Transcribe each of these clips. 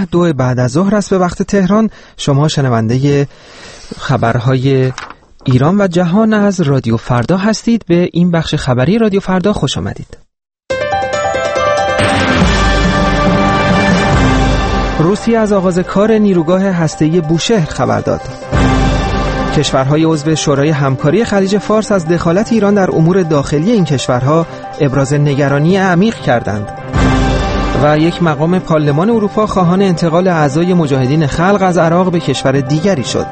19 2 بعد از ظهر است به وقت تهران. شما شنونده خبرهای ایران و جهان از رادیو فردا هستید. به این بخش خبری رادیو فردا خوش آمدید. روسیه از آغاز کار نیروگاه هسته‌ای بوشهر خبر داد. کشورهای عضو شورای همکاری خلیج فارس از دخالت ایران در امور داخلی این کشورها ابراز نگرانی عمیق کردند. و یک مقام پارلمان اروپا خواهان انتقال اعضای مجاهدین خلق از عراق به کشور دیگری شد.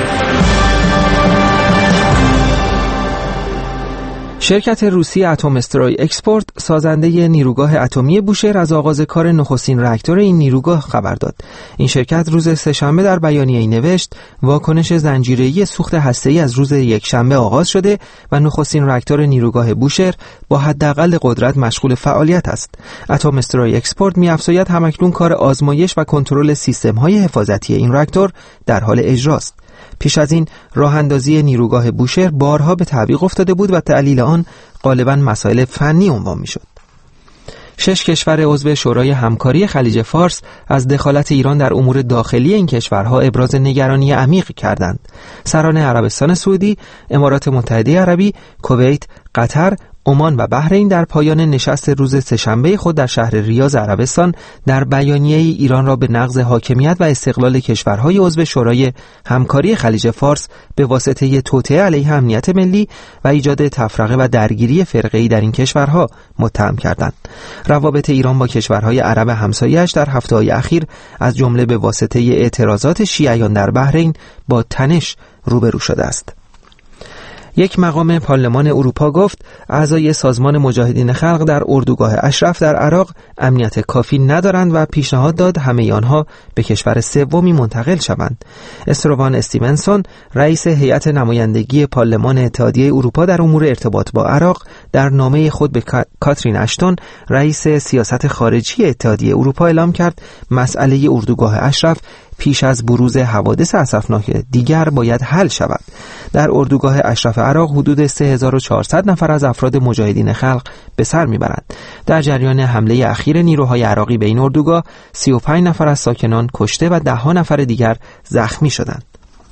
شرکت روسی اتم استرای اکسپورت سازنده نیروگاه اتمی بوشهر از آغاز کار نخستین راکتور این نیروگاه خبر داد. این شرکت روز سه‌شنبه در بیانیه‌ای نوشت واکنش زنجیره‌ای سوخت هسته‌ای از روز یکشنبه آغاز شده و نخستین راکتور نیروگاه بوشهر با حداقل قدرت مشغول فعالیت است. اتم استرای اکسپورت می‌افزاید همکنون کار آزمایش و کنترل سیستم‌های حفاظتی این راکتور در حال اجراست. پیش از این راه اندازی نیروگاه بوشهر بارها به تعویق افتاده بود و تعلیل آن غالباً مسائل فنی عنوان می‌شد. 6 کشور عضو شورای همکاری خلیج فارس از دخالت ایران در امور داخلی این کشورها ابراز نگرانی عمیق کردند. سران عربستان سعودی، امارات متحده عربی، کویت، قطر، عمان و بحرین در پایان نشست روز سه‌شنبه خود در شهر ریاض عربستان در بیانیه‌ای ایران را به نقض حاکمیت و استقلال کشورهای عضو شورای همکاری خلیج فارس به واسطه توطئه علیه امنیت ملی و ایجاد تفرقه و درگیری فرقه‌ای در این کشورها متهم کردند. روابط ایران با کشورهای عرب همسایه‌اش در هفته‌های اخیر از جمله به واسطه اعتراضات شیعیان در بحرین با تنش روبرو شده است. یک مقام پارلمان اروپا گفت اعضای سازمان مجاهدین خلق در اردوگاه اشرف در عراق امنیت کافی ندارند و پیشنهاد داد همه آنها به کشور سومی منتقل شوند. استروان استیونسون رئیس هیئت نمایندگی پارلمان اتحادیه اروپا در امور ارتباط با عراق در نامه خود به کاترین اشتون رئیس سیاست خارجی اتحادیه اروپا اعلام کرد مسئله اردوگاه اشرف پیش از بروز حوادث اسفناک دیگر باید حل شود. در اردوگاه اشرف عراق حدود 3400 نفر از افراد مجاهدین خلق به سر میبرند. در جریان حمله اخیر نیروهای عراقی به این اردوگاه 35 نفر از ساکنان کشته و 10 نفر دیگر زخمی شدند.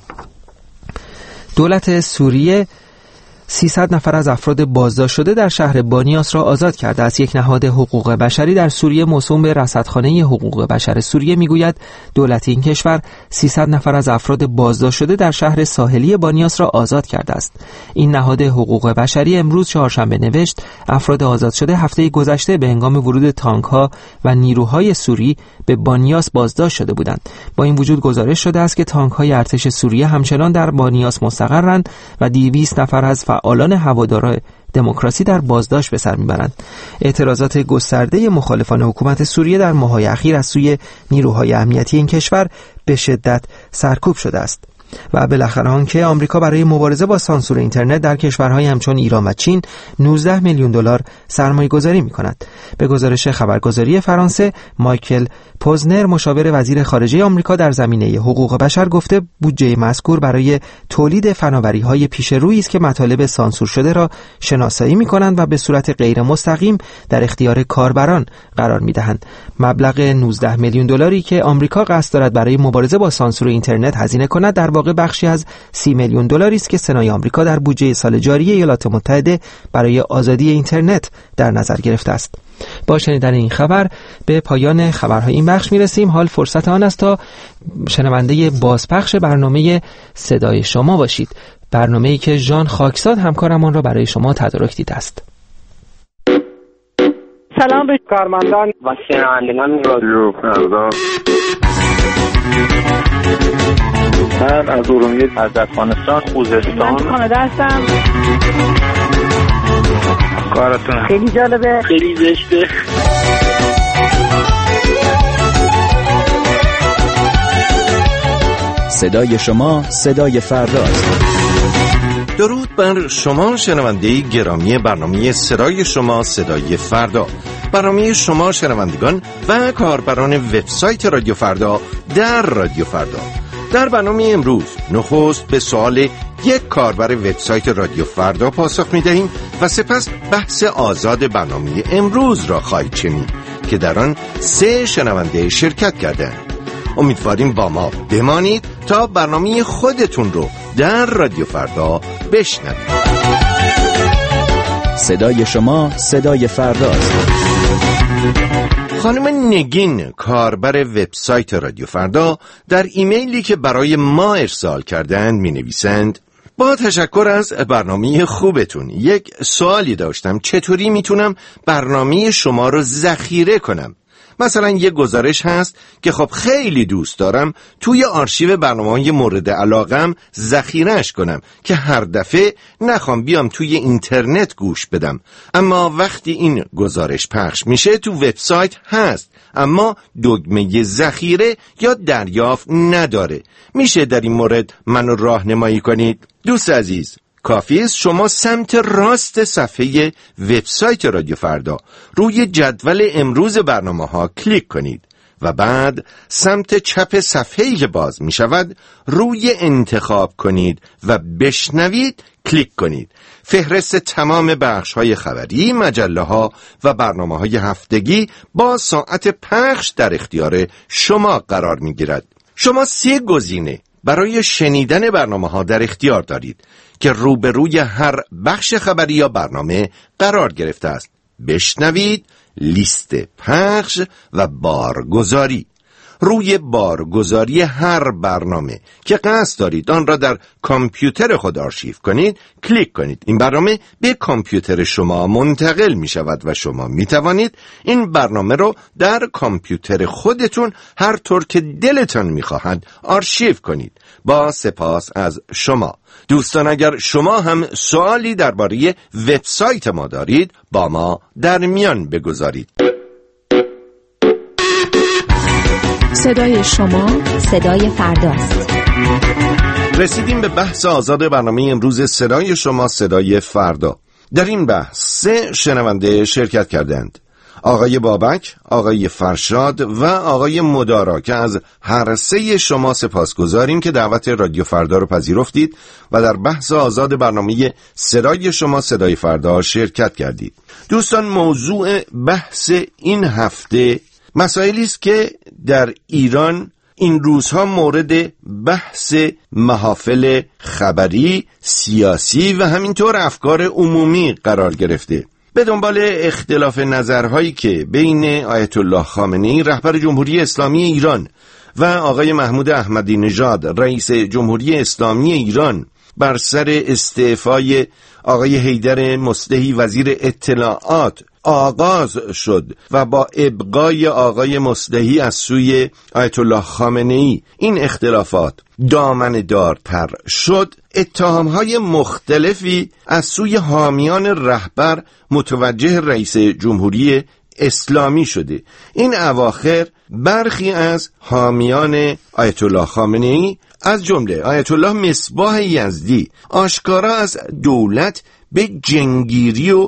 دولت سوریه 300 نفر از افراد بازداشت شده در شهر بانیاس را آزاد کرده است. یک نهاد حقوق بشری در سوریه موسوم به رصدخانه حقوق بشر سوریه میگوید دولت این کشور 300 نفر از افراد بازداشت شده در شهر ساحلی بانیاس را آزاد کرده است. این نهاد حقوق بشری امروز چهارشنبه نوشت افراد آزاد شده هفته گذشته به هنگام ورود تانک‌ها و نیروهای سوری به بانیاس بازداشت شده بودند. با این وجود گزارش شده است که تانک‌های ارتش سوریه همچنان در بانیاس مستقرند و 200 نفر از فعالان هواداران دموکراسی در بازداشت به سر میبرند. اعتراضات گسترده مخالفان حکومت سوریه در ماه‌های اخیر از سوی نیروهای امنیتی این کشور به شدت سرکوب شده است. و بالاخره آنکه آمریکا برای مبارزه با سانسور اینترنت در کشورهای همچون ایران و چین 19 میلیون دلار سرمایه‌گذاری می‌کند. به گزارش خبرگزاری فرانسه، مایکل پوزنر مشاور وزیر خارجه آمریکا در زمینه حقوق بشر گفته بودجه مذکور برای تولید فناوری‌های پیشرویی است که مطالب سانسور شده را شناسایی می‌کنند و به صورت غیر مستقیم در اختیار کاربران قرار می‌دهند. مبلغ 19 میلیون دلاری که آمریکا قصد دارد برای مبارزه با سانسور اینترنت هزینه کند در واقع بخشی از 30 میلیون دلاری است که سنای آمریکا در بودجه سال جاری ایالات متحده برای آزادی اینترنت در نظر گرفته است. با شنیدن این خبر به پایان خبرهای این بخش میرسیم. حال فرصت آن است تا شنونده بازپخش برنامه صدای شما باشید. برنامه‌ای که ژان خاکساد همکارم آن را برای شما تدارک دیده است. سلام به کارمندان و شنوندگان رادیو فردا. من از ارومیه از افغانستان خوزستان کانادا هستم. کارتون خیلی جالبه، خیلی زشته. صدای شما صدای فرداست. درود بر شما شنونده گرامی برنامه صدای شما صدای فردا. برنامه شما شنوندگان و کاربران وبسایت رادیو فردا در رادیو فردا. در برنامه امروز نخست به سوال یک کاربر وبسایت رادیو فردا پاسخ می‌دهیم و سپس بحث آزاد برنامه امروز را خواهید شنید که در آن 3 شنونده شرکت کردند. امیدواریم با ما بمانید تا برنامه خودتون رو در رادیو فردا بشنوید. صدای شما صدای فرداست. خانم نگین، کاربر وبسایت رادیو فردا، در ایمیلی که برای ما ارسال کردند می نویسند: با تشکر از برنامه خوبتون، یک سوالی داشتم. چطوری میتونم برنامه شما رو ذخیره کنم؟ مثلا یه گزارش هست که خب خیلی دوست دارم توی آرشیو برنامه‌های مورد علاقم ذخیره‌اش کنم که هر دفعه نخوام بیام توی اینترنت گوش بدم. اما وقتی این گزارش پخش میشه تو وبسایت هست اما دکمه ذخیره یا دریافت نداره. میشه در این مورد منو راهنمایی کنید؟ دوست عزیز، کافی است شما سمت راست صفحه وبسایت رادیو فردا روی جدول امروز برنامه‌ها کلیک کنید و بعد سمت چپ صفحه‌ای که باز می شود روی انتخاب کنید و بشنوید کلیک کنید. فهرست تمام بخش‌های خبری، مجله‌ها و برنامه‌های هفتگی با ساعت پخش در اختیار شما قرار می‌گیرد. شما 3 گزینه برای شنیدن برنامه‌ها در اختیار دارید که روبروی هر بخش خبری یا برنامه قرار گرفته است: بشنوید، لیست پخش و بارگذاری. روی بارگذاری هر برنامه که قصد دارید آن را در کامپیوتر خود آرشیو کنید کلیک کنید. این برنامه به کامپیوتر شما منتقل می شود و شما می توانید این برنامه رو در کامپیوتر خودتون هر طور که دلتان می خواهد آرشیو کنید. با سپاس از شما. دوستان، اگر شما هم سوالی درباره وبسایت ما دارید با ما در میان بگذارید. صدای شما صدای فرداست. رسیدیم به بحث آزاد برنامه امروز صدای شما صدای فردا. در این بحث 3 شنونده شرکت کردند: آقای بابک، آقای فرشاد و آقای مدارا، که از هر 3 شما سپاسگزاریم که دعوت رادیو فردا رو پذیرفتید و در بحث آزاد برنامه صدای شما صدای فردا شرکت کردید. دوستان، موضوع بحث این هفته مسائلی است که در ایران این روزها مورد بحث محافل خبری، سیاسی و همینطور افکار عمومی قرار گرفته. به دنبال اختلاف نظرهایی که بین آیت الله خامنه‌ای رهبر جمهوری اسلامی ایران و آقای محمود احمدی نژاد رئیس جمهوری اسلامی ایران بر سر استعفای آقای حیدر مصلحی وزیر اطلاعات آغاز شد و با ابقای آقای مصلحی از سوی آیت الله خامنه‌ای این اختلافات دامنه‌دارتر شد، اتهام‌های مختلفی از سوی حامیان رهبر متوجه رئیس جمهوری اسلامی شده. این اواخر برخی از حامیان آیت الله خامنه‌ای از جمله آیت الله مصباح یزدی آشکارا از دولت به جنگیری و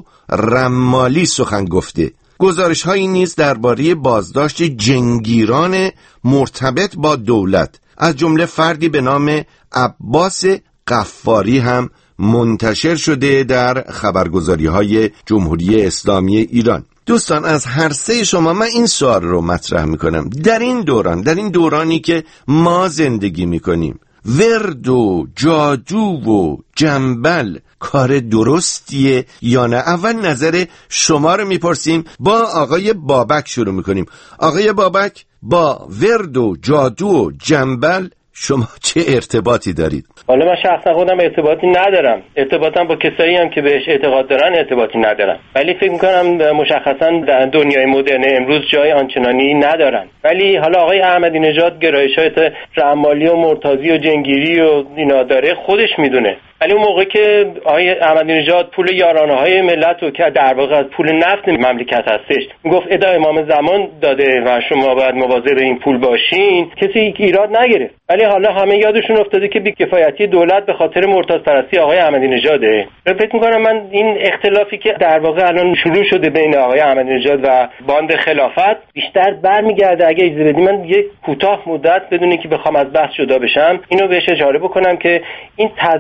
رمالی سخن گفته. گزارش‌هایی نیز درباره بازداشت جنگیران مرتبط با دولت از جمله فردی به نام عباس غفاری هم منتشر شده در خبرگزاری‌های جمهوری اسلامی ایران. دوستان، از هر 3 شما من این سوال رو مطرح میکنم: در این دورانی که ما زندگی میکنیم، ورد و جادو و جنبل کار درستیه یا نه؟ اول نظر شما رو میپرسیم. با آقای بابک شروع میکنیم. آقای بابک، با ورد و جادو و جنبل شما چه ارتباطی دارید؟ حالا من شخصا خودم ارتباطی ندارم، ارتباطم با کسایی هم که بهش اعتقاد دارن ارتباطی ندارم، ولی فکر میکنم مشخصا در دنیای مدرن امروز جای آنچنانی ندارن. ولی حالا آقای احمدی نژاد گرایشات رمالی و مرتضی و جنگیری و اینا داره، خودش میدونه. ولی اون موقع که آقای احمدی نژاد پول یارانه‌های ملت رو که در واقع از پول نفت مملکت هستش میگفت ادا امام زمان داده و شما باید مواظب این پول باشین، کسی ایراد نگرفت. ولی حالا همه یادشون افتاده که بی‌کفایتی دولت به خاطر مرتضی پرستی آقای احمدی نژاده. فکر می‌کنم من این اختلافی که در واقع الان شروع شده بین آقای احمدی نژاد و باند خلافت بیشتر برمیگرده. اگه اجازه بدید من یک کوتاه مدت بدون اینکه بخوام از بحث جدا بشم اینو بهش اشاره بکنم که این تضادی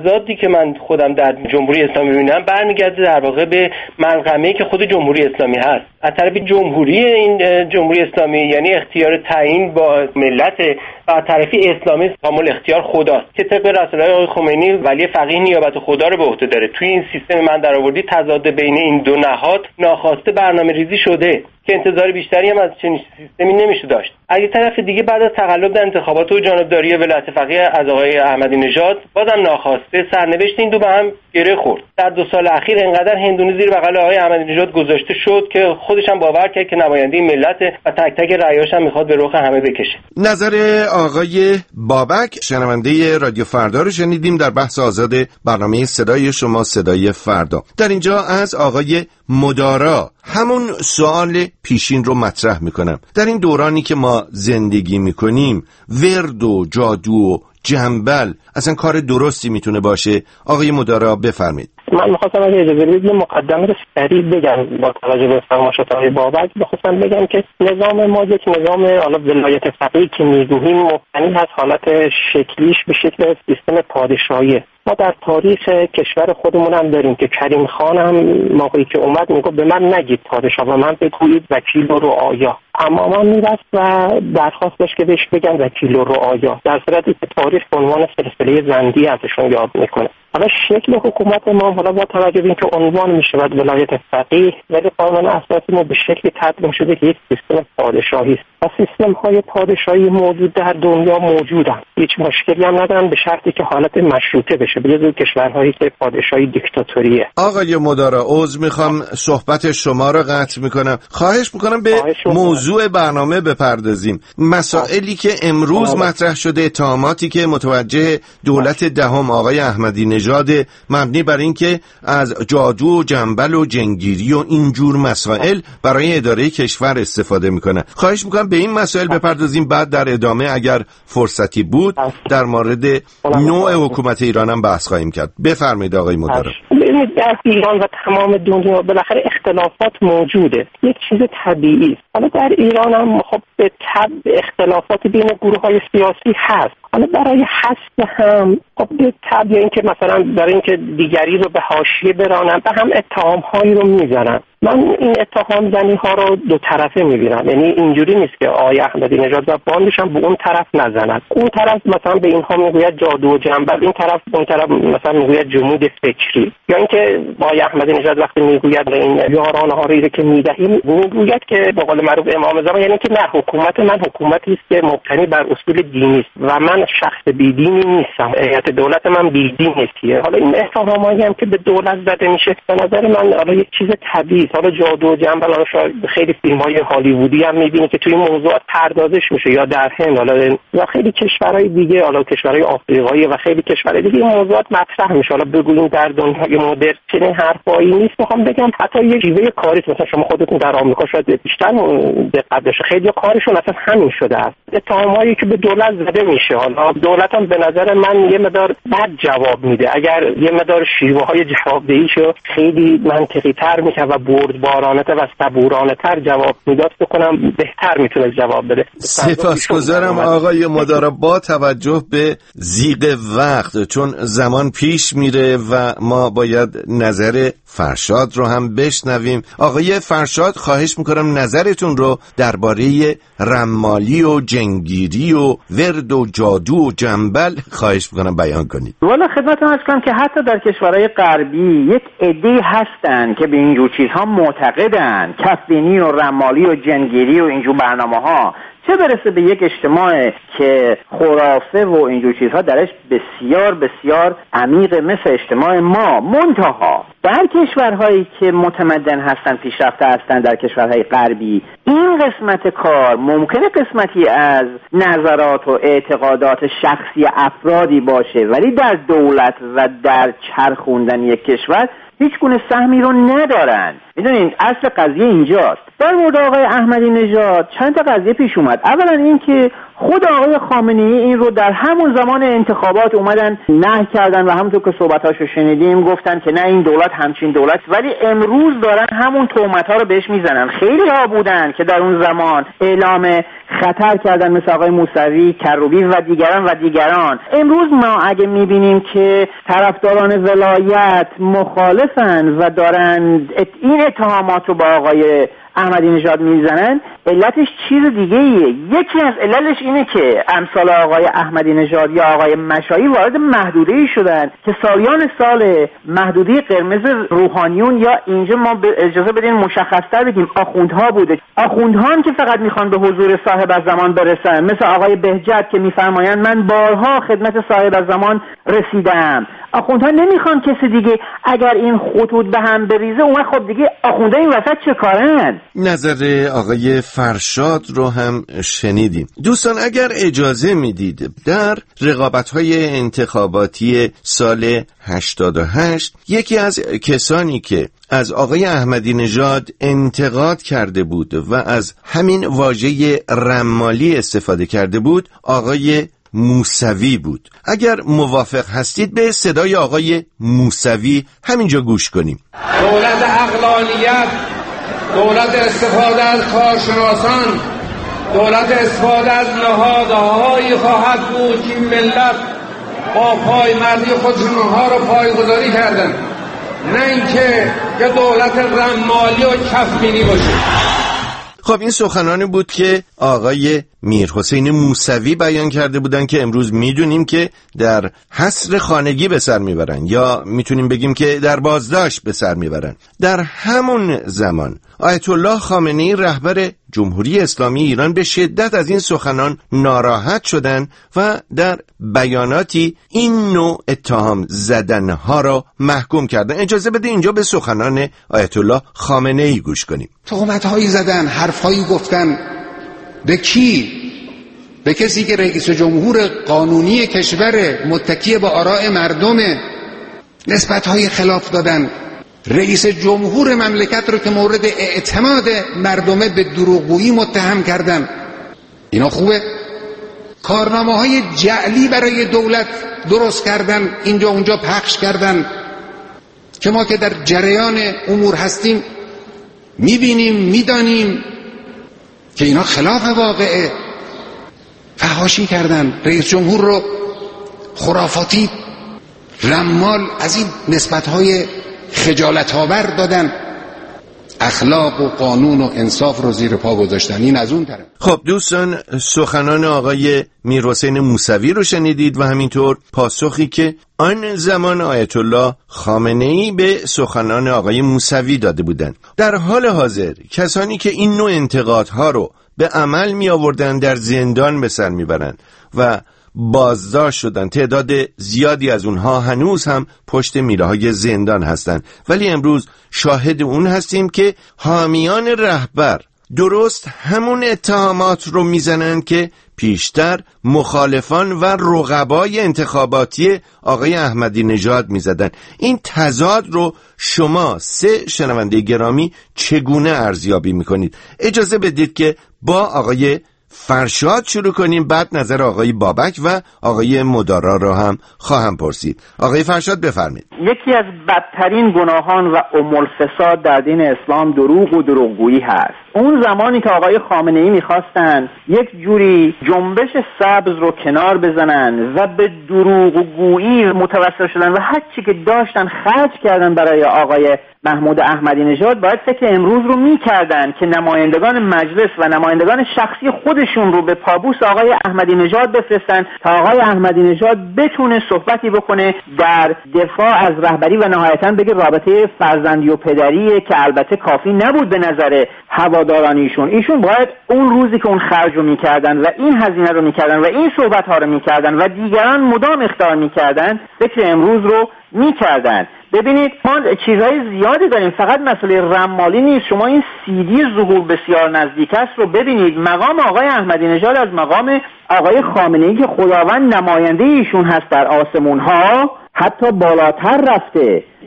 که من خودم در جمهوری اسلامی می‌بینم برمیگرده در واقع به ملغمه‌ای که خود جمهوری اسلامی هست. از طرف جمهوری این جمهوری اسلامی یعنی اختیار تعیین با ملت و از طرفی اسلامی کامل اختیار خداست که طبق رساله‌های آقای خمینی ولی فقیه نیابت خدا رو به عهده داره. توی این سیستم من درآوردی تضاد بین این دو نهاد ناخواسته برنامه‌ریزی شده که انتظار بیشتری هم از چنین سیستمی نمیشه داشت. از این طرف دیگه بعد از تقلب در انتخابات و جانبداری ولایت فقیه از آقای احمدی نژاد بازم ناخواسته سرنوشت این دو به هم گره خورد. در 2 سال اخیر انقدر هندونه زیر بغل آقای احمدی نژاد گذاشته شد که خودش هم باور کرد که نماینده ملت و تک تک رأیاش هم میخواد به رخ همه بکشه. نظر آقای بابک شنونده رادیو فردا رو شنیدیم در بحث آزاد برنامه صدای شما صدای فردا. در اینجا از آقای مدارا همون سوال پیشین رو مطرح میکنم. در این دورانی که ما زندگی میکنیم ورد و جادو و جنبل اصلا کار درستی میتونه باشه؟ آقای مدارا بفرمید. من می‌خواستم اگه اجازه بدید یه مقدمه رو سریع بگم با توجه به فرمایشات آقای بابک. بخواستم بگم که نظام ما یک نظام حالا ولایت فقیه که میگوییم مبتنی از حالت شکلیش به شکل سیستم پادشاهی. ما در تاریخ کشور خودمون هم داریم که کریم خان هم موقعی که اومد میگه به من نگید پادشاه و من بگویید وکیل و رعایا. اما من میرفت و درخواست داشت که بهش بگن وکیل و رعایا، در صورتی که تاریخ به عنوان سلسله زندی ازشون یاد میکنه. حالا شکل حکومت ما حالا با توجه به اینکه عنوان میشود ولایت فقیه ولی قانون اساسی ما به شکلی تدوین شده که یک سیستم پادشاهی است و سیستم های پادشاهی موجود در دنیا موجودن، هیچ مشکلی هم ندارن به شرطی که حالت مشروطه بشه به جز کشورهایی که پادشاهی دیکتاتوریه. آقای مدارا عذر میخوام صحبت شما رو قطع میکنم، خواهش میکنم به موضوع برنامه بپردازیم. مسائلی که امروز مطرح شده، اتهاماتی که متوجه دولت دهم آقای احمدی نژاد مبنی بر این که از جادو و جنبل و جنگیری و اینجور مسائل برای اداره کشور استفاده میکنه. خواهش میکنم به این مسائل بپردازیم، بعد در ادامه اگر فرصتی بود در مورد نوع حکومت ایران هم بحث خواهیم کرد. بفرمایید آقای مدارا. ببینید در ایران و تمام دنیا بالاخره اختلافات موجوده، یک چیز طبیعی است. حالا در ایران هم خب به طبع اختلافات بین گروه‌های سیاسی هست. حالا برای حذف هم خب به طبع اینکه مثلا برای اینکه دیگری رو به حاشیه برانن و هم اتهام‌هایی رو میزنن. من این اتهام زنی ها رو دو طرفه میبینم، یعنی اینجوری نیست که آقای احمدی نژاد و باندش هم به اون طرف نزنن. اون طرف مثلا به اینها میگوید جادو و جنبل، این طرف اون طرف مثلا میگوید جمود فکری. یا اینکه آقای احمدی نژاد وقتی میگوید این یارانه ها رو که میدهیم میگوید که به قول معروف امام زمان، یعنی که نه حکومت من حکومتی است که مبتنی بر اصول دینی است و من شخص بیدینی نیستم، هیئت دولت من بیدین نیستیه. حالا این اتهامایی هم که به دولت زده میشه به نظر من حالا یک چیز طبیعی. حالا جادو و جنبل حالا شاید خیلی فیلم‌های هالیوودی هم می‌بینی که توی این موضوعات پردازش میشه، یا در هند حالا و خیلی کشورهای دیگه، حالا کشورهای آفریقایی و خیلی کشورهای دیگه این موضوعات مطرح میشه. حالا بگوییم در دنیای مدرن چنین حرفایی نیست. میخوام بگم حتی یه شیوه کاری مثلا شما خودتون در آمریکا شاید بیشتر دقت بشه، خیلی کارشون اصلا همین شده است. اتهامایی که به دولت زده میشه، حالا دولت هم به نظر من یه مقدار بد جواب میده. اگر یه مقدار شیوه‌های جوابدهیشو خیلی منطقی‌تر میشه و بردبارانه‌تر و صبورانه‌تر جواب میداد بکنم بهتر میتونه جواب بده. سپاسگزارم آقای مدارا. با توجه به ضیق وقت، چون زمان پیش میره و ما باید نظر فرشاد رو هم بشنویم. آقای فرشاد خواهش میکنم نظرتون رو درباره رمالی و جنگیری و ورد و جادو و جنبل خواهش میکنم بیان کنید. والا خدمتتون عرض کنم که حتی در کشورهای غربی یک عده هستن که به اینجور چیزها معتقدن، کفبینی و رمالی و جنگیری و اینجور برنامه‌ها، چه برسه به یک اجتماع که خرافه و اینجور چیزها درش بسیار بسیار عمیق مثل اجتماع ما. منتها در کشورهایی که متمدن هستن، پیشرفته هستن، در کشورهای غربی این قسمت کار ممکنه قسمتی از نظرات و اعتقادات شخصی افرادی باشه، ولی در دولت و در چرخوندن یک کشور هیچ گونه سهمی رو ندارن. میدونین اصل قضیه اینجاست. در مورد آقای احمدی نژاد چند تا قضیه پیش اومد. اولا این که خود آقای خامنه‌ای این رو در همون زمان انتخابات اومدن نهی کردن و همونطور که صحبتاشو شنیدیم گفتن که نه این دولت همچین دولت، ولی امروز دارن همون تهمت‌ها رو بهش میزنن. خیلی ها بودن که در اون زمان اعلام خطر کردن مثل آقای موسوی، کروبی و دیگران. امروز ما اگه میبینیم که طرفداران ولایت مخالفن و دارن این اتهامات رو با آقای احمدی نژاد میزنن، علتش چیز دیگه ایه. یکی از علتش اینه که امثال آقای احمدی نژاد یا آقای مشایی وارد محدوده‌ای شدن که سالیان سال محدوده قرمز روحانیون، یا اینجا ما اجازه بدین مشخص‌تر بگیم آخوندها بوده. آخوندهان که فقط میخوان به حضور صاحب الزمان برسن، مثل آقای بهجت که میفرمایند من بارها خدمت صاحب الزمان رسیدم. آخوندها نمیخوان کسی دیگه. اگر این خطوط به هم بریزه اون خب دیگه آخونده این وسط چه کارن؟ نظر آقای فرشاد رو هم شنیدیم. دوستان اگر اجازه میدید، در رقابت‌های انتخاباتی سال 88 یکی از کسانی که از آقای احمدی نژاد انتقاد کرده بود و از همین واژه رمالی استفاده کرده بود آقای موسوی بود. اگر موافق هستید به صدای آقای موسوی همینجا گوش کنیم. دولت عقلانیت، دولت استفاده از کارشناسان، دولت استفاده از نهادهایی خواهد بود که ملت با پایمردی خودشون اونها رو پایگذاری کردن، نه اینکه یه دولت رمالی و کفبینی باشه. خب این سخنانی بود که آقای میرحسین موسوی بیان کرده بودن که امروز میدونیم که در حصر خانگی به سر میبرن، یا میتونیم بگیم که در بازداشت به سر میبرن. در همون زمان آیت الله خامنه‌ای رهبر جمهوری اسلامی ایران به شدت از این سخنان ناراحت شدن و در بیاناتی این نوع اتهام زدنها را محکوم کردن. اجازه بده اینجا به سخنان آیت الله خامنه‌ای گوش کنیم. تهمت‌هایی زدن، حرفایی گفتن. به کی؟ به کسی که رئیس جمهور قانونی کشور، متکی به آراء مردم. نسبت‌های خلاف دادن. رئیس جمهور مملکت رو که مورد اعتماد مردمه به دروغگویی متهم کردن. اینا خوبه؟ کارنامه‌های جعلی برای دولت درست کردن، اینجا اونجا پخش کردن که ما که در جریان امور هستیم میبینیم، میدانیم که اینا خلاف واقعه. فحاشی کردن، رئیس جمهور رو خرافاتی، رمال، از این نسبت‌های خجالت آور دادن. اخلاق و قانون و انصاف رو زیر پا گذاشتن. این از اون طرف. خب دوستان، سخنان آقای میرحسین موسوی رو شنیدید و همینطور پاسخی که آن زمان آیت الله خامنه‌ای به سخنان آقای موسوی داده بودند. در حال حاضر کسانی که این نوع انتقادها رو به عمل می آوردن در زندان به سر می برن و بازداشت شدن. تعداد زیادی از اونها هنوز هم پشت میله‌های زندان هستند، ولی امروز شاهد اون هستیم که حامیان رهبر درست همون اتهامات رو میزنن که پیشتر مخالفان و رقبای انتخاباتی آقای احمدی نژاد میزدن. این تضاد رو شما سه شنونده گرامی چگونه ارزیابی میکنید؟ اجازه بدید که با آقای فرشاد شروع کنیم، بعد نظر آقای بابک و آقای مدارا را هم خواهم پرسید. آقای فرشاد بفرمایید. یکی از بدترین گناهان و ام الفساد در دین اسلام دروغ و دروغگویی هست. اون زمانی که آقای خامنه‌ای میخواستن یک جوری جنبش سبز رو کنار بزنن و به دروغگویی متوسل شدن و هر چی که داشتن خرج کردن برای آقای محمود احمدی نژاد، باید فکر امروز رو میکردن که نمایندگان مجلس و نمایندگان شخصی خودشون رو به پابوس آقای احمدی نژاد بفرستن تا آقای احمدی نژاد بتونه صحبتی بکنه در دفاع از رهبری و نهایتاً بگه رابطه فرزندی و پدریه که البته کافی نبود به نظر هواداران ایشون باید اون روزی که اون خرج رو میکردن و این هزینه رو میکردن و این صحبت ها رو میکردن و دیگران مدام اخطار میکردن، فکر امروز رو میکردن. ببینید ما چیزهای زیادی داریم، فقط مسئله رمالی نیست. شما این CD ظهور بسیار نزدیک است رو ببینید. مقام آقای احمدی نژاد از مقام آقای خامنه‌ای که خداوند نماینده ایشون هست در آسمون ها حتی بالاتر رفته.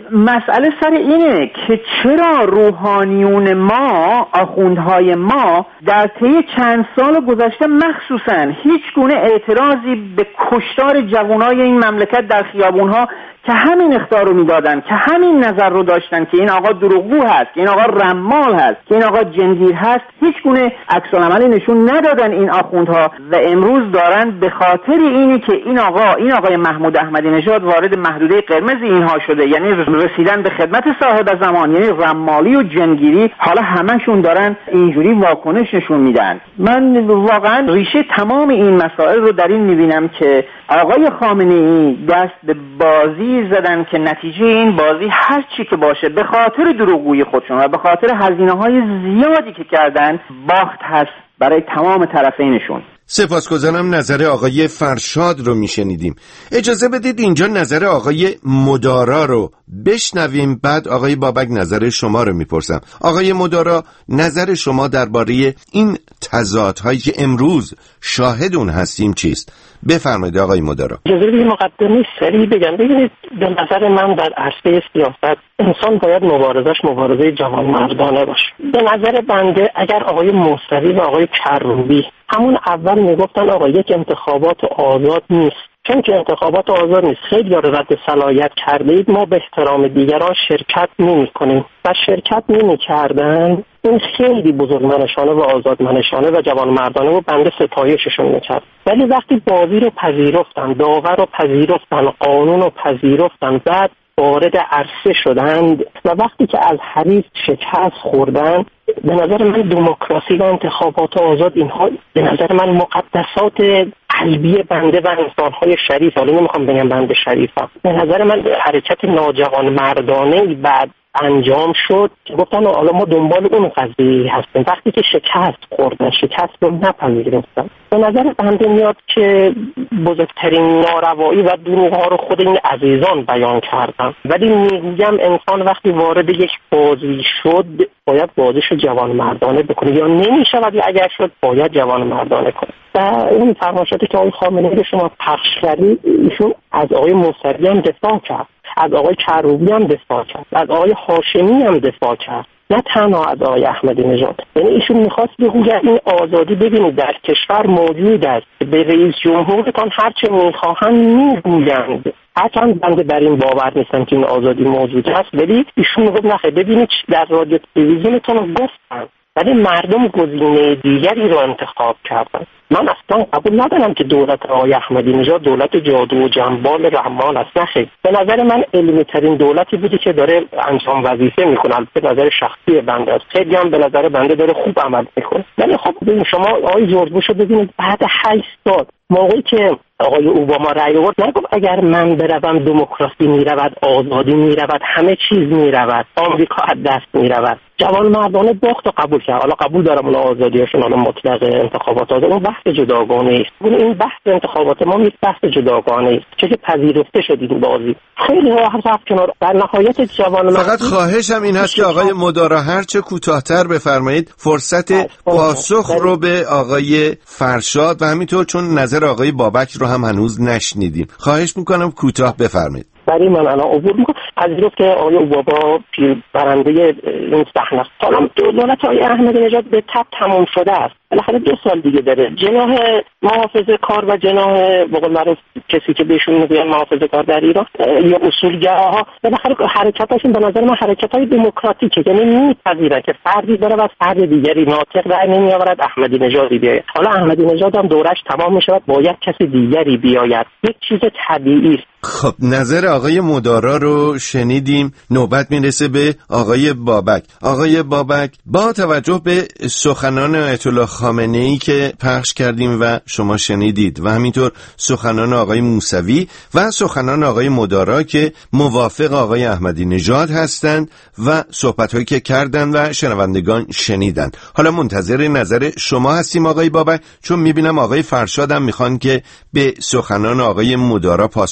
مسئله سر اینه که چرا روحانیون ما، آخوندهای ما در طی چند سال گذشته مخصوصاً هیچ گونه اعتراضی به کشتار جوانای این مملکت در خیابونها که همین اخطار رو میدادن، که همین نظر رو داشتن که این آقا دروغگو هست، که این آقا رمال هست، که این آقا جنگیر هست، هیچ گونه عکس‌العملی نشون ندادن این آخوندها و امروز دارن به خاطر اینی که این آقای محمود احمدی نژاد وارد محدوده قرمز اینها شده، یعنی رسیدن به خدمت صاحب زمان، یعنی رمالی و جنگیری، حالا همشون دارن اینجوری واکنش نشون میدن. من واقعا ریشه تمام این مسائل رو در این میبینم که آقای خامنه‌ای دست به بازی زدن که نتیجه این بازی هر چی که باشه به خاطر دروغگویی خودشون و به خاطر هزینه‌های زیادی که کردن باخت هست برای تمام طرفینشون. سپاسگزارم. نظر آقای فرشاد رو میشنیدیم. اجازه بدید اینجا نظر آقای مدارا رو بشنویم، بعد آقای بابک نظر شما رو میپرسم. آقای مدارا، نظر شما درباره این تضادهایی که امروز شاهد اون هستیم چیست؟ بفرمایید آقای مدارا. اجازه بدید مقدمه سریع بگم. ببینید، به نظر من در عرصه سیاست انسان باید مبارزه جوانمردانه باشه. به نظر بنده اگر آقای موسوی و آقای کروبی همون اول میگفتن آقا یک انتخابات آزاد نیست، چون که انتخابات آزاد نیست، خیلی رد صلاحیت کرده اید، ما به احترام دیگران شرکت نمی کنیم و شرکت نمی کردن، این خیلی بزرگمنشانه و آزادمنشانه و جوانمردانه و بنده ستایششون میکرد. ولی وقتی بازی رو پذیرفتن، داور رو پذیرفتن، قانون رو پذیرفتن، بعد وارد عرصه شدند و وقتی که از حریف شکست خوردن، به نظر من دموکراسی و انتخابات آزاد اینها به نظر من مقدسات قلبی بنده و انسان‌های شریف، حالا نمیخوام بگم بنده شریفم، به نظر من حرکت ناجوانمردانه‌ای بعد انجام شد که گفتن حالا ما دنبال اون قضیه هستیم. وقتی که شکست خوردن، شکست رو نپذیرفتن، به نظر بنده میاد که بزرگترین ناروایی و دروغ‌ها رو خود این عزیزان بیان کردن. ولی میگم انسان وقتی وارد یک بازی شد باید بازیشو جوانمردانه بکنه، یا نمیشود، یا اگر شد باید جوانمردانه کنه. و این فرمایشاتی که آقای خامنه‌ای به شما پخش کردید، ایشون از آقای موسوی هم دفاع کرد، از آقای کروبی هم دفاع کرد، از آقای هاشمی هم دفاع کرد، نه تنها از آقای احمدی نژاد. یعنی ایشون میخواست بگوید این آزادی ببینید در کشور موجود است، به رئیس جمهورتان هرچه میخواهند میگویند. هرچند بنده بر این باور نیستم که این آزادی موجود است، ولی ایشون میگفت نخیر، ببینید در رادیو تلویزیونتون گفتن، ولی مردم گزینه دیگری رو انتخاب کردن. من اصلا قبول ندارم که دولت آقای احمدی نژاد دولت جادو و جنبال رحمان است. نخیر، به نظر من علمی ترین دولتی بودی که داره انجام وظیفه میکنه. به نظر شخصی بنده است، خیلی هم به نظر بنده داره خوب عمل میکنه. ولی خب ببین شما آقای جورج بوش رو ببینید، بعد 8 سال موقعی که آقای اوباما رأی آورد نگفت اگر من بروم دموکراسی میرود، آزادی میرود، همه چیز میرود، آمریکا از دست میرود. جوانمردانه باخت و قبول کرد. حالا قبول دارم اون آزادیشون، حالا مطلق انتخابات آزاد، اون بحث جداگانه است. این بحث انتخابات ما یک بحث جداگانه است که پذیرفته شد این بازی. خیلی راحت کنار. در نهایت جوانمردان فقط خواهشم این هست که آقای مدارا هر چه کوتاه‌تر بفرمایید، فرصت پاسخ رو به آقای فرشاد و همینطور چون نظر آقای بابک رو هم هنوز نشنیدیم، خواهش میکنم کوتاه بفرمایید. برای من الان عبور میکنم از این که آقای اوباما برنده این صحنه است. حالا دولت آقای احمدی نژاد به تب تمام شده است. بالاخره 2 سال دیگه داره. جناح محافظه کار و جناح بقول معروف کسی که بهشون میگن محافظه کار در ایران یا اصولگراها، بالاخره حرکتاشون به نظر من حرکت‌های دموکراتیکه، یعنی میپذیرن که فردی داره و فرد دیگری ناطق رأی نمیآورد احمدی نژادی بیاید. حالا احمدی نژاد هم دورش تمام میشه، باید کسی دیگری بیاید. یک چیز طبیعی است. خب نظر آقای مدارا رو شنیدیم، نوبت میرسه به آقای بابک. آقای بابک، با توجه به سخنان آیت الله خامنه‌ای که پخش کردیم و شما شنیدید و همینطور سخنان آقای موسوی و سخنان آقای مدارا که موافق آقای احمدی نژاد هستند و صحبت‌هایی که کردن و شنوندگان شنیدن، حالا منتظر نظر شما هستیم آقای بابک، چون میبینم آقای فرشاد هم میخوان که به سخنان آقای مدارا پاسخ بدن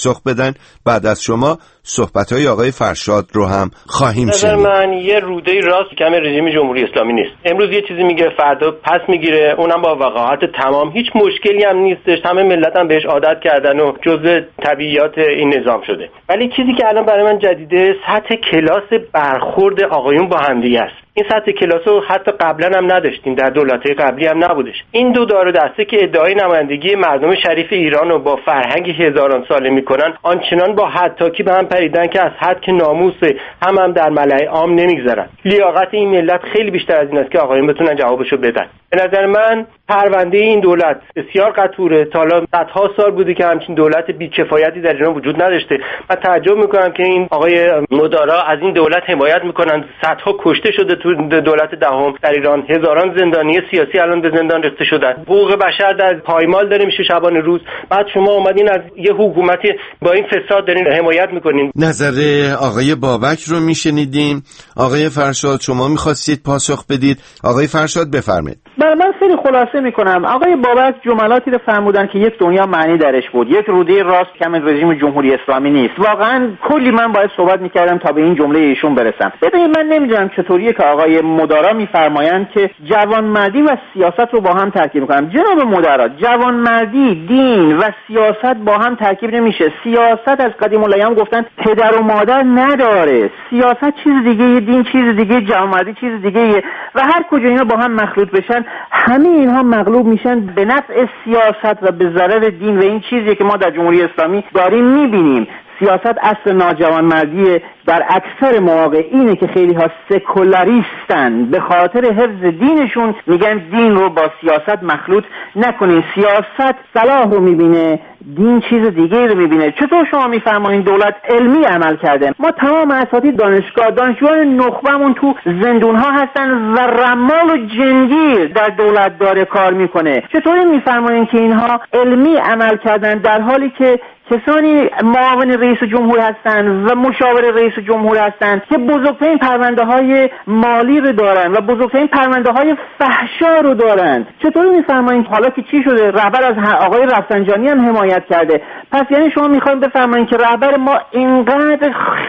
کردن. بعد از شما صحبت‌های آقای فرشاد رو هم خواهیم شنید. نظر من یه روده راست کم رژیم جمهوری اسلامی نیست. امروز یه چیزی میگه فردا پس میگیره، اونم با وقاحت تمام، هیچ مشکلی هم نیستش، همه ملت هم بهش عادت کردن و جزء طبیعیات این نظام شده. ولی چیزی که الان برای من جدیده سطح کلاس برخورد آقایون با همدیگه است. این سطح کلاس رو حتی قبلا هم نداشتیم، در دولت‌های قبلی هم نبودش. این دو دار و دسته که ادعای نمایندگی مردم شریف ایران رو با فرهنگ هزاران ساله میکنن، آنچنان با حداکی به هم پریدن که از حد که ناموس هم در ملأ عام نمیگذرن. لیاقت این ملت خیلی بیشتر از این است که آقایون بتونن جوابشو بدن. به نظر من پرونده این دولت بسیار قطوره. تا حالا صدها سال بوده که همچین دولت بی‌کفایتی در ایران وجود نداشته. من تعجب میکنم که این آقای مدارا از این دولت حمایت میکنن. صدها کشته شده تو دولت دهم در ایران، هزاران زندانی سیاسی الان به زندان رفته شدن، حقوق بشر در پایمال داره میشه شبانه روز. بعد شما اومدین از یه حکومتی با این فساد دارین حمایت میکنین. نظر آقای بابک رو میشنیدیم. آقای فرشاد شما میخواستید پاسخ بدید. آقای فرشاد بفرمایید. من خیلی خلاصه میکنم. آقای بابک جملاتی رو فرمودن که یک دنیا معنی درش بود. یک روده راست کم رژیم جمهوری اسلامی نیست. واقعا کلی من باید صحبت میکردم تا به این جمله ایشون برسم. ببینید من نمیدونم چطوریه که آقای مدارا میفرمایند که جوانمردی و سیاست رو با هم ترکیب میکنن. جناب مدارا، جوانمردی، دین و سیاست با هم ترکیب نمیشه. سیاست از قدیم الایام گفتن پدر و مادر نداره. سیاست چیز دیگه، دین چیز دیگه، جوانمردی چیز دیگه و هر کجا اینا با هم مخلوط بشن همه اینها مغلوب میشن به نفع سیاست و به ضرر دین و این چیزی که ما در جمهوری اسلامی داریم میبینیم. سیاست اصل ناجوانمردیه. در اکثر مواقع اینه که خیلی ها سکولاریستن، به خاطر حفظ دینشون میگن دین رو با سیاست مخلوط نکنین. سیاست صلاح رو میبینه، دین چیز دیگه رو میبینه. چطور شما میفرمایین دولت علمی عمل کرده؟ ما تمام اساتید دانشجویان نخبه‌مون تو زندون‌ها هستن و رمال و جنگیر در دولت داره کار میکنه. چطوری میفرمایین که اینها علمی عمل کردن در حالی که کسانی معاون رئیس جمهور هستند و مشاور رئیس جمهور هستند که بزرگترین پرونده‌های مالی رو دارن و بزرگترین پرونده‌های فحشا رو دارند؟ چطوری می‌فرمایید حالا که چی شده رهبر از آقای رفسنجانی هم حمایت کرده؟ پس یعنی شما می‌خواید بفرمایید که رهبر ما اینقدر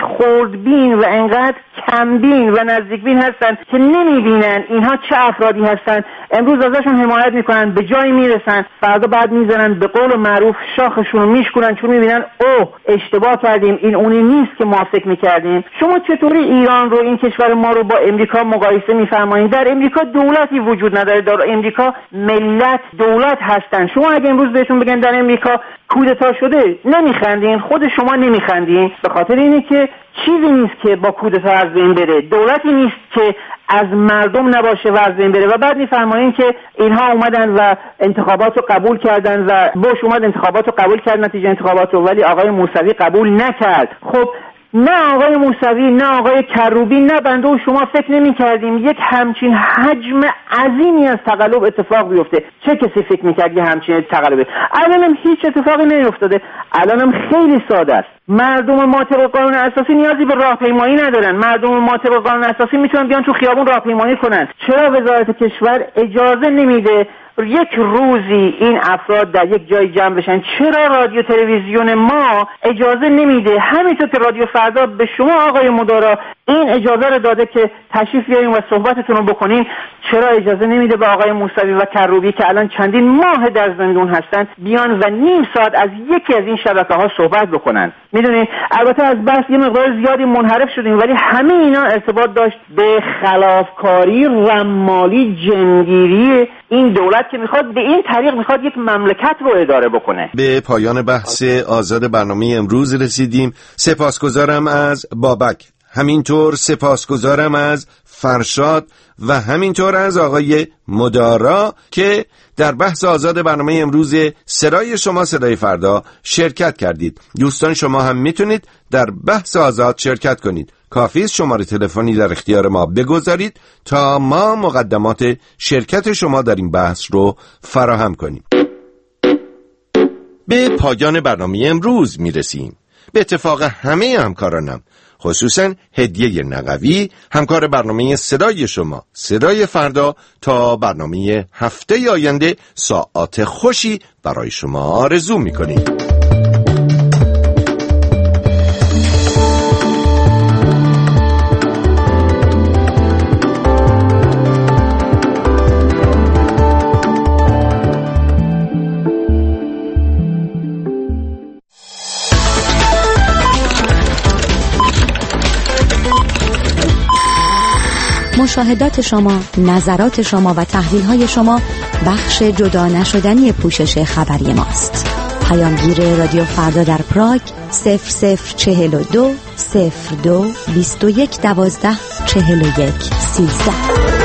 خردبین و اینقدر کمبین و نزدیکبین هستن که نمی‌بینن اینها چه افرادی هستن. امروز ازشون حمایت می‌کنن، به جایی میرسن، فردا بعد می‌زنن به قول معروف شاخشون رو میشکنن چون می‌بینن اوه اشتباه کردیم، این اونی نیست که ما فکر می‌کردیم. شما چطوری ایران رو، این کشور ما رو با امریکا مقایسه می‌فرمایید؟ در امریکا دولتی وجود نداره، در امریکا ملت دولت هستن. شما اگه امروز بهتون بگن در امریکا کودتا شده نمیخندین، خود شما نمیخندین، به خاطر اینه که چیزی نیست که با کودتا از بین بره، دولتی نیست که از مردم نباشه و از بین بره. و بعد میفرمایین که اینها اومدن و انتخابات رو قبول کردن و بوش اومد انتخابات رو قبول کرد، نتیجه انتخابات رو، ولی آقای موسوی قبول نکرد. خب نه آقای موسوی، نه آقای کروبی، نه بنده و شما فکر نمی کردیم یک همچین حجم عظیمی از تقلب اتفاق بیفته. چه کسی فکر میکرد یه همچین تقلبه؟ الانم هیچ اتفاقی نیفتاده. الانم خیلی ساده است. مردم ما طبق قانون اساسی نیازی به راهپیمایی ندارن. مردم ما طبق قانون اساسی میتونن بیان تو خیابون راهپیمایی کنن. چرا وزارت کشور اجازه نمیده یک روزی این افراد در یک جای جمع بشن؟ چرا رادیو تلویزیون ما اجازه نمیده؟ همینطور که رادیو فردا به شما آقای مدارا این اجازه رو داده که تشریف بیارین و صحبتتون رو بکنین، چرا اجازه نمیده به آقای موسوی و کروبی که الان چندین ماه در زندون هستن بیان و نیم ساعت از یکی از این شبکه‌ها صحبت بکنن؟ میدونین البته از بحث یه مقدار زیادی منحرف شدیم، ولی همه اینا ارتباط داشت به خلافکاری، رمالی، جنگیری این دولت که میخواد به این طریق میخواد یک مملکت رو اداره بکنه. به پایان بحث آزاد برنامه امروز رسیدیم. سپاسگزارم از بابک، همینطور سپاسگزارم از فرشاد و همینطور از آقای مدارا که در بحث آزاد برنامه امروز صدای شما صدای فردا شرکت کردید. دوستان شما هم میتونید در بحث آزاد شرکت کنید. کافی است شماره تلفنی در اختیار ما بگذارید تا ما مقدمات شرکت شما در این بحث رو فراهم کنیم. به پایان برنامه امروز میرسیم. به اتفاق همه همکارانم، خصوصا هدیه نقوی، همکار برنامه صدای شما صدای فردا، تا برنامه هفته آینده ساعات خوشی برای شما آرزو میکنیم. مشاهدات شما، نظرات شما و تحلیل‌های شما بخش جدا نشدنی پوشش خبری ماست. پیامگیر رادیو فردا در پراگ 0042 02 21 12 41 13.